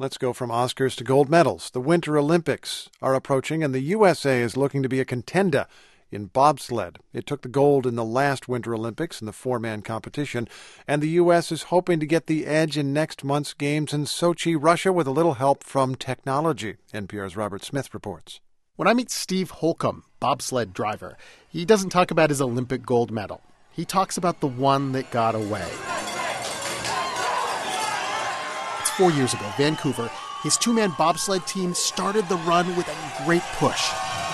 Let's go from Oscars to gold medals. The Winter Olympics are approaching, and the USA is looking to be a contender in bobsled. It took the gold in the last Winter Olympics in the four-man competition, and the U.S. is hoping to get the edge in next month's games in Sochi, Russia, with a little help from technology. NPR's Robert Smith reports. When I meet Steve Holcomb, bobsled driver, he doesn't talk about his Olympic gold medal. He talks about the one that got away. 4 years ago, Vancouver, his two-man bobsled team started the run with a great push.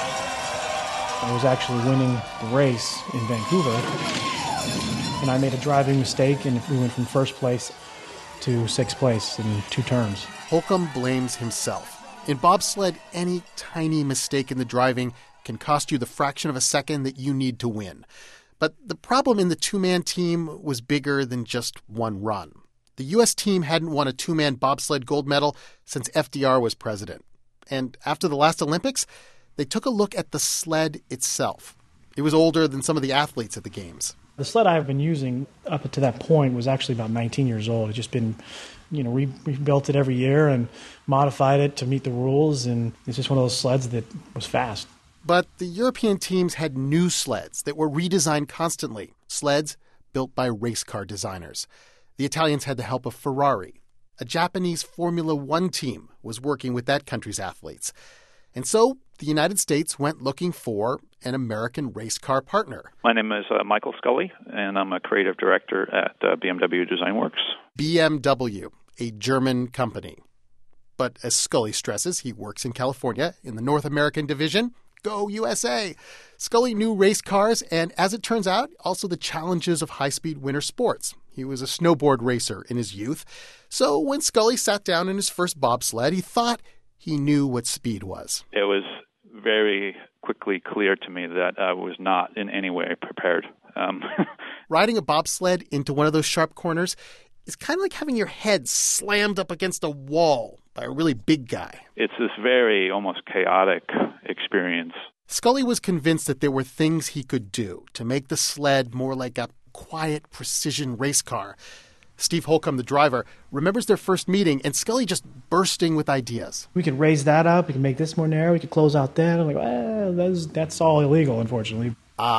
I was actually winning the race in Vancouver, and I made a driving mistake, and we went from first place to sixth place in 2 turns. Holcomb blames himself. In bobsled, any tiny mistake in the driving can cost you the fraction of a second that you need to win. But the problem in the two-man team was bigger than just one run. The U.S. team hadn't won a two-man bobsled gold medal since FDR was president. And after the last Olympics, they took a look at the sled itself. It was older than some of the athletes at the Games. The sled I've been using up to that point was actually about 19 years old. It's just been, rebuilt it every year and modified it to meet the rules, and it's just one of those sleds that was fast. But the European teams had new sleds that were redesigned constantly, sleds built by race car designers. The Italians had the help of Ferrari. A Japanese Formula One team was working with that country's athletes. And so the United States went looking for an American race car partner. My name is Michael Scully, and I'm a creative director at BMW Design Works. BMW, a German company. But as Scully stresses, he works in California in the North American division. Go USA! Scully knew race cars and, as it turns out, also the challenges of high-speed winter sports. He was a snowboard racer in his youth. So when Scully sat down in his first bobsled, he thought he knew what speed was. It was very quickly clear to me that I was not in any way prepared. Riding a bobsled into one of those sharp corners is kind of like having your head slammed up against a wall by a really big guy. It's this very almost chaotic experience. Scully was convinced that there were things he could do to make the sled more like a quiet precision race car. Steve Holcomb, the driver, remembers their first meeting and Scully just bursting with ideas. We could raise that up. We could make this more narrow. We could close out that. I'm like, well, that's all illegal, unfortunately.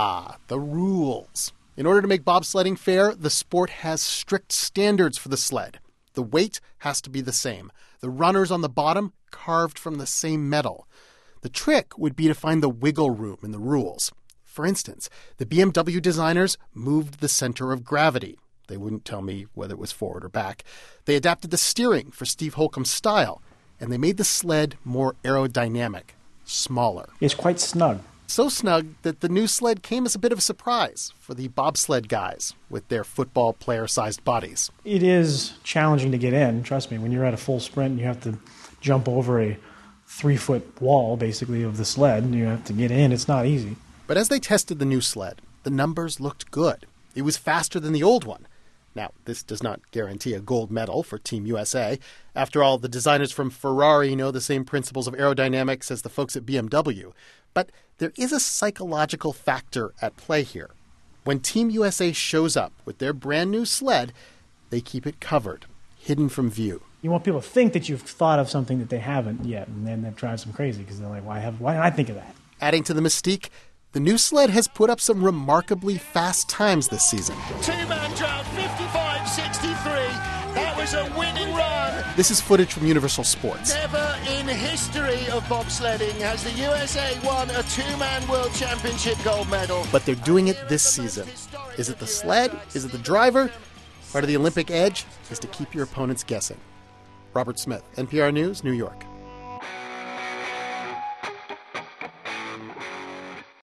The rules. In order to make bobsledding fair, the sport has strict standards for the sled. The weight has to be the same. The runners on the bottom carved from the same metal. The trick would be to find the wiggle room in the rules. For instance, the BMW designers moved the center of gravity. They wouldn't tell me whether it was forward or back. They adapted the steering for Steve Holcomb's style, and they made the sled more aerodynamic, smaller. It's quite snug. So snug that the new sled came as a bit of a surprise for the bobsled guys with their football player-sized bodies. It is challenging to get in. Trust me, when you're at a full sprint and you have to jump over a 3-foot wall, basically, of the sled, and you have to get in, it's not easy. But as they tested the new sled, the numbers looked good. It was faster than the old one. Now, this does not guarantee a gold medal for Team USA. After all, the designers from Ferrari know the same principles of aerodynamics as the folks at BMW. But there is a psychological factor at play here. When Team USA shows up with their brand new sled, they keep it covered, hidden from view. You want people to think that you've thought of something that they haven't yet, and then that drives them crazy because they're like, why didn't I think of that? Adding to the mystique, the new sled has put up some remarkably fast times this season. Two-man drought, 55.63. That was a winning run. This is footage from Universal Sports. Never in the history of bobsledding has the USA won a two-man world championship gold medal. But they're doing it this season. Is it the sled? Is it the driver? Part of the Olympic edge is to keep your opponents guessing. Robert Smith, NPR News, New York.